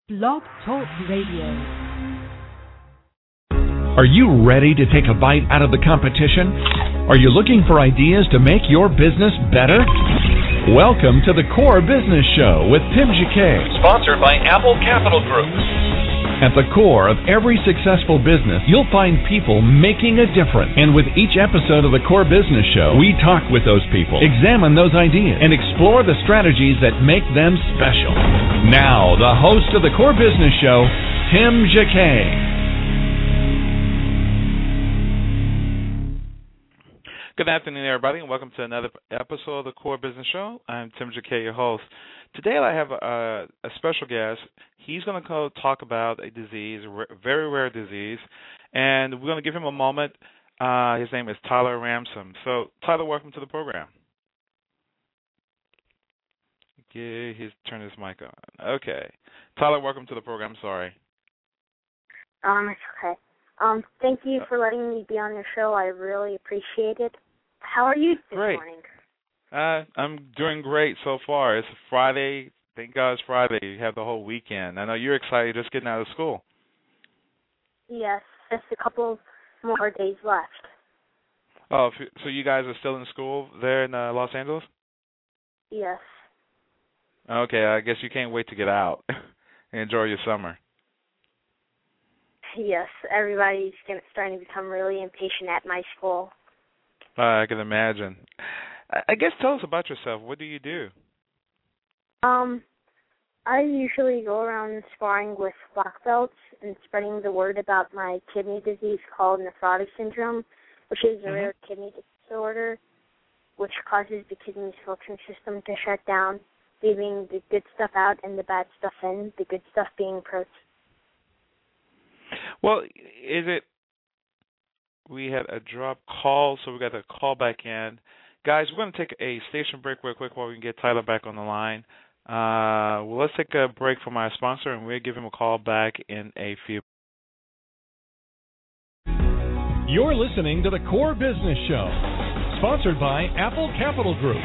Blog Talk Radio. Are you ready to take a bite out of the competition? Are you looking for ideas to make your business better? Welcome to the Core Business Show with Tim Jacquet, sponsored by Apple Capital Group. At the core of every successful business, you'll find people making a difference. And with each episode of the Core Business Show, we talk with those people, examine those ideas, and explore the strategies that make them special. Now, the host of the Core Business Show, Tim Jacquet. Good afternoon, everybody, and welcome to another episode of the Core Business Show. I'm Tim Jacquet, your host. Today I have a special guest. He's going to talk about a disease, a very rare disease, and we're going to give him a moment. His name is Tyler Ramsum. So, Tyler, welcome to the program. Okay, he's turned his mic on. Okay. Tyler, welcome to the program. Sorry. It's okay. Thank you for letting me be on your show. I really appreciate it. How are you this morning? I'm doing great so far. It's Friday. Thank God it's Friday. You have the whole weekend. I know you're excited just getting out of school. Yes, just a couple more days left. Oh, so you guys are still in school there in Los Angeles? Yes. Okay, I guess you can't wait to get out and enjoy your summer. Yes, everybody's starting to become really impatient at my school. I can imagine. I guess tell us about yourself. What do you do? I usually go around sparring with black belts and spreading the word about my kidney disease called nephrotic syndrome, which is a rare kidney disorder which causes the kidney filtering system to shut down, leaving the good stuff out and the bad stuff in, the good stuff being protein. Well, we had a drop call, so we got a call back in. Guys, we're going to take a station break real quick while we can get Tyler back on the line. Well, let's take a break from our sponsor, and we'll give him a call back in a few. You're listening to the Core Business Show, sponsored by Apple Capital Group.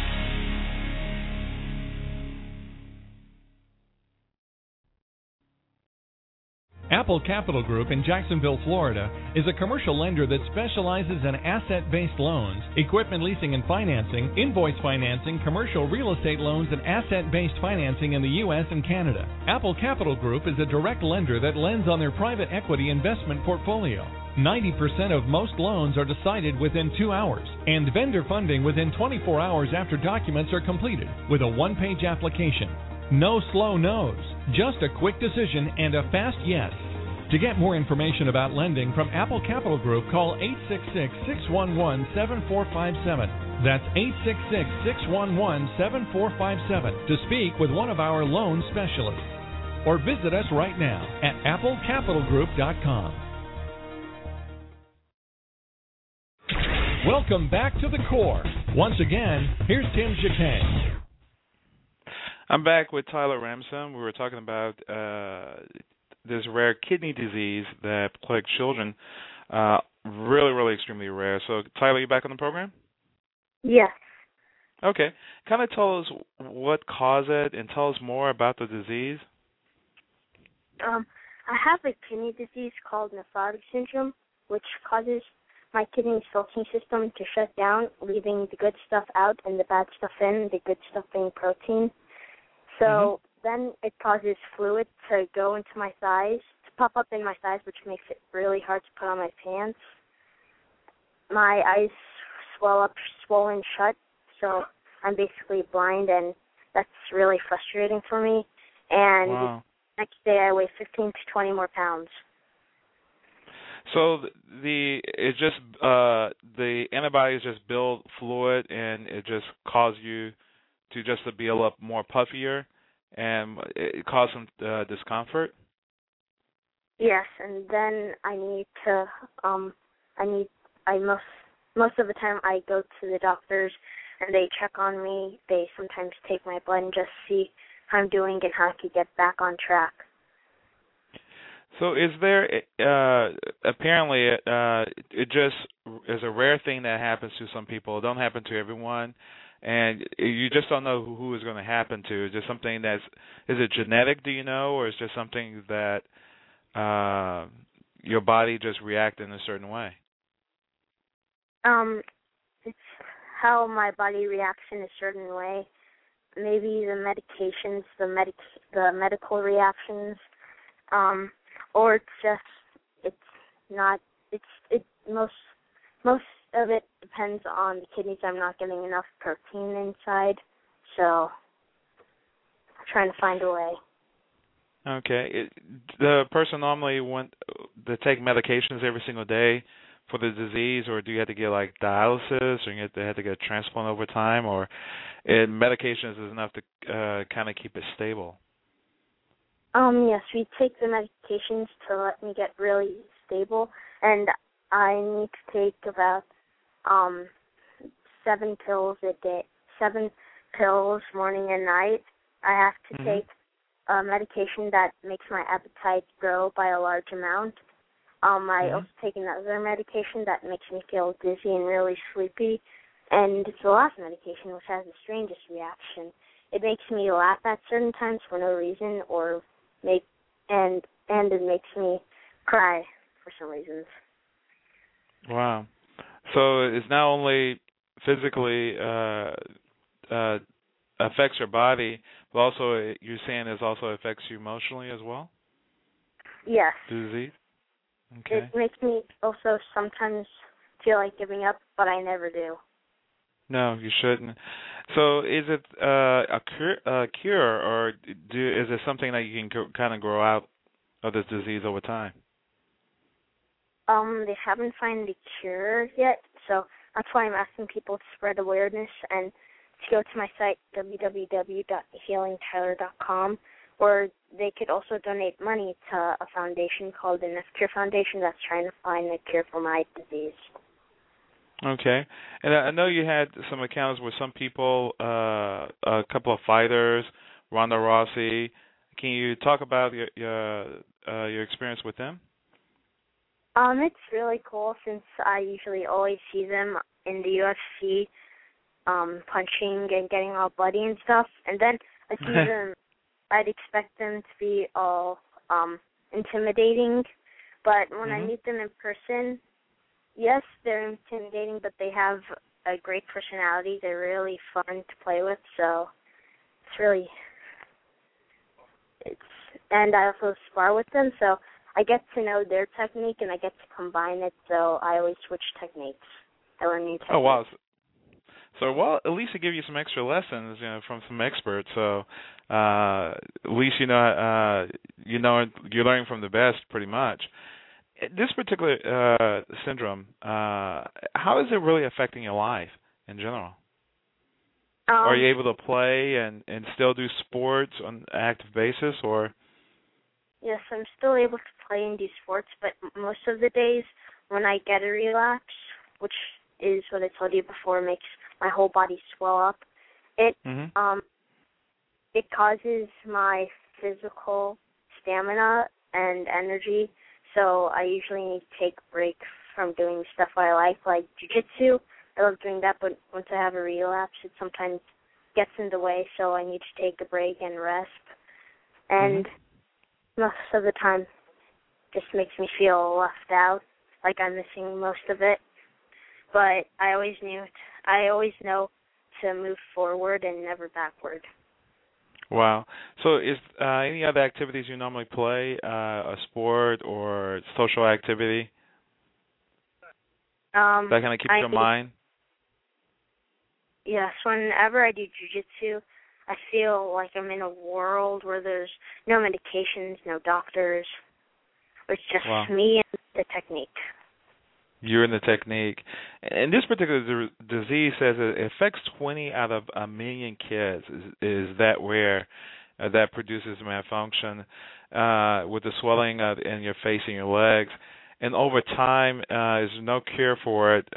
Apple Capital Group in Jacksonville, Florida, is a commercial lender that specializes in asset-based loans, equipment leasing and financing, invoice financing, commercial real estate loans, and asset-based financing in the U.S. and Canada. Apple Capital Group is a direct lender that lends on their private equity investment portfolio. 90% of most loans are decided within 2 hours, and vendor funding within 24 hours after documents are completed, with a one-page application. No slow no's, just a quick decision and a fast yes. To get more information about lending from Apple Capital Group, call 866-611-7457. That's 866-611-7457 to speak with one of our loan specialists. Or visit us right now at applecapitalgroup.com. Welcome back to the Core. Once again, here's Tim Jacquet. I'm back with Tyler Ramsum. We were talking about this rare kidney disease that plagues children. Really, really extremely rare. So, Tyler, you back on the program? Yes. Okay. Kind of tell us what caused it and tell us more about the disease. I have a kidney disease called nephrotic syndrome, which causes my kidney filtering system to shut down, leaving the good stuff out and the bad stuff in, the good stuff being protein. So then it causes fluid to go into my thighs, to pop up in my thighs, which makes it really hard to put on my pants. My eyes swell up, swollen shut, so I'm basically blind, and that's really frustrating for me. And wow. Next day I weigh 15 to 20 more pounds. So the antibodies just build fluid, and it just causes you to be a lot more puffier, and it causes some discomfort? Yes, and then I need to, most of the time I go to the doctors, and they check on me. They sometimes take my blood and just see how I'm doing and how I can get back on track. So is there, apparently, it just is a rare thing that happens to some people. It don't happen to everyone. and you just don't know who is going to happen to. Is it something is it genetic, do you know, or is it just something that your body just reacts in a certain way? It's how my body reacts in a certain way. Maybe the medications, the medical reactions, or most of it depends on the kidneys. I'm not getting enough protein inside, so I'm trying to find a way. Okay. The person normally to take medications every single day for the disease, or do you have to get like dialysis, or you have to get a transplant over time, or medications is enough to kind of keep it stable? Yes, we take the medications to let me get really stable, and I need to take about 7 pills a day, 7 pills morning and night. I have to take a medication that makes my appetite grow by a large amount. I also take another medication that makes me feel dizzy and really sleepy, and it's the last medication, which has the strangest reaction. It makes me laugh at certain times for no reason, and it makes me cry for some reasons. Wow. So it's not only physically affects your body, but also you're saying it also affects you emotionally as well? Yes. The disease? Okay. It makes me also sometimes feel like giving up, but I never do. No, you shouldn't. So is it a cure, or is it something that you can kind of grow out of this disease over time? They haven't found a cure yet, so that's why I'm asking people to spread awareness and to go to my site, www.healingtyler.com, where they could also donate money to a foundation called the Enough Cure Foundation that's trying to find a cure for my disease. Okay. And I know you had some accounts with some people, a couple of fighters, Ronda Rousey. Can you talk about your experience with them? It's really cool since I usually always see them in the UFC punching and getting all bloody and stuff. And then I see them, I'd expect them to be all intimidating. But when I meet them in person, yes, they're intimidating, but they have a great personality. They're really fun to play with, so and I also spar with them, so I get to know their technique, and I get to combine it, so I always switch techniques. I learn new techniques. Oh, wow. So, well, at least they give you some extra lessons, from some experts. So, at least you're learning from the best, pretty much. This particular syndrome, how is it really affecting your life in general? Are you able to play and still do sports on an active basis, or? Yes, I'm still able to play and do sports, but most of the days when I get a relapse, which is what I told you before, makes my whole body swell up, it causes my physical stamina and energy, so I usually need to take a break from doing stuff I like jiu-jitsu. I love doing that, but once I have a relapse, it sometimes gets in the way, so I need to take a break and rest. And most of the time, it just makes me feel left out, like I'm missing most of it. But I always know to move forward and never backward. Wow. So is any other activities you normally play, a sport or social activity? That kind of keeps your mind? Yes, whenever I do jiu-jitsu, I feel like I'm in a world where there's no medications, no doctors. It's just me and the technique. You're in the technique. And this particular disease says it affects 20 out of a million kids. Is that where that produces malfunction with the swelling in your face and your legs? And over time, there's no cure for it.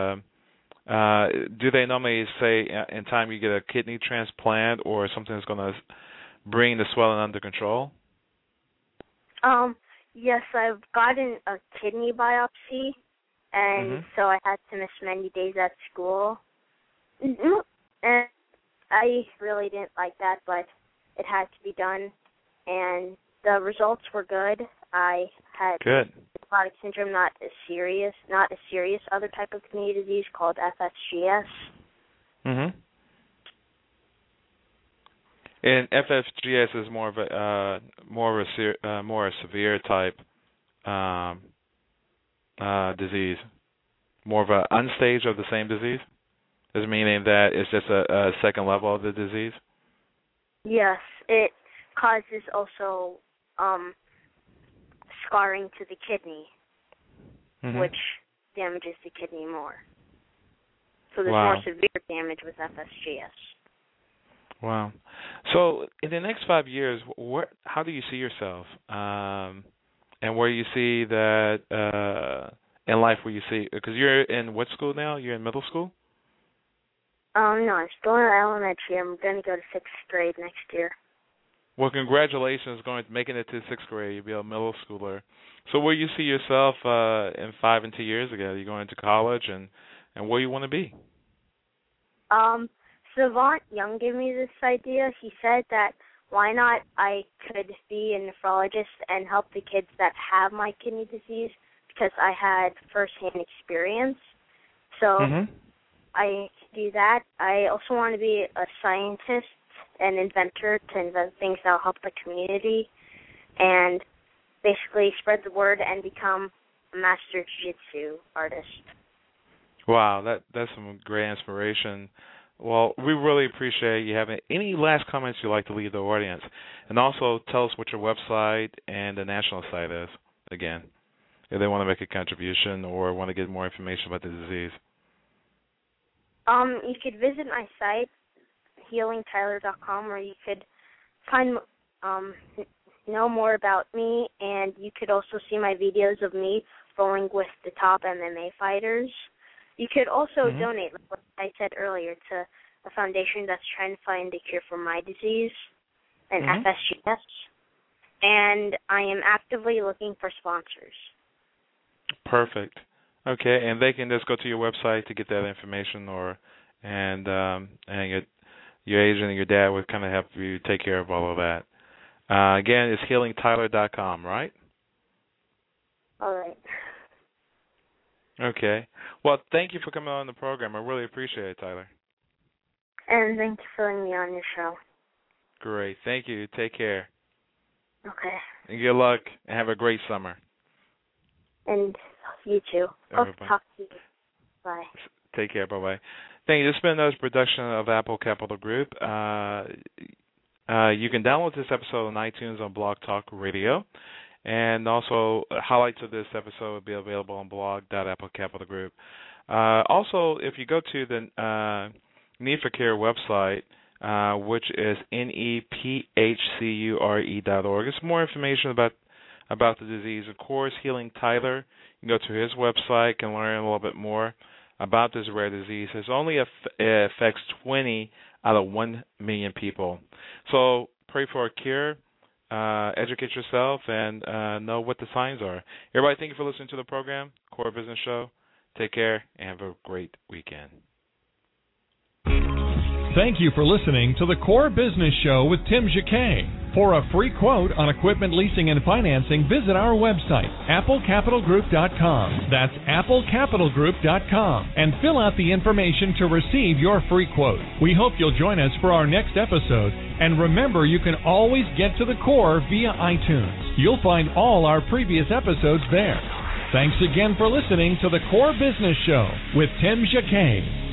Do they normally say in time you get a kidney transplant or something that's going to bring the swelling under control? Yes, I've gotten a kidney biopsy, and so I had to miss many days at school. And I really didn't like that, but it had to be done. And the results were good. I had nephrotic syndrome, not a serious other type of kidney disease called FSGS. Mm-hmm. And FSGS is more of a severe type disease, more of an unstage of the same disease. Does it mean that it's just a second level of the disease? Yes, it causes also scarring to the kidney, which damages the kidney more. So there's more severe damage with FSGS. Wow. So in the next 5 years, how do you see yourself? And where you see that in life, where you see, because you're in what school now? You're in middle school? No, I'm still in elementary. I'm going to go to 6th grade next year. Well, congratulations making it to 6th grade. You'll be a middle schooler. So where you see yourself in 5 and 2 years ago? You're going to college, and where you want to be? Savant Young gave me this idea. He said that why not I could be a nephrologist and help the kids that have my kidney disease, because I had first-hand experience. So I do that. I also want to be a scientist and inventor to invent things that will help the community and basically spread the word and become a master jiu-jitsu artist. Wow, that's some great inspiration. Well, we really appreciate you having any last comments you'd like to leave the audience. And also tell us what your website and the national site is, again, if they want to make a contribution or want to get more information about the disease. You could visit my site, healingtyler.com, where you could find know more about me, and you could also see my videos of me rolling with the top MMA fighters. You could also donate, like what I said earlier, to a foundation that's trying to find a cure for my disease and FSGS. And I am actively looking for sponsors. Perfect. Okay, and they can just go to your website to get that information, and your agent and your dad would kind of help you take care of all of that. Again, it's healingtyler.com, right? All right. Okay. Well, thank you for coming on the program. I really appreciate it, Tyler. And thank you for having me on your show. Great. Thank you. Take care. Okay. And good luck, and have a great summer. And you too. Hope to talk to you. Bye. Take care. Bye-bye. Thank you. This has been another production of Apple Capital Group. You can download this episode on iTunes on Blog Talk Radio. And also, highlights of this episode will be available on blog.applecapitalgroup. Also, if you go to the Need for Care website, which is nephcure.org, it's more information about the disease. Of course, Healing Tyler, you can go to his website and learn a little bit more about this rare disease. It only affects 20 out of 1 million people. So pray for a cure. Educate yourself and know what the signs are. Everybody, thank you for listening to the program, Core Business Show. Take care and have a great weekend. Thank you for listening to the Core Business Show with Tim Jacquet. For a free quote on equipment leasing and financing, visit our website, applecapitalgroup.com. That's applecapitalgroup.com. And fill out the information to receive your free quote. We hope you'll join us for our next episode. And remember, you can always get to the Core via iTunes. You'll find all our previous episodes there. Thanks again for listening to the Core Business Show with Tim Jacquet.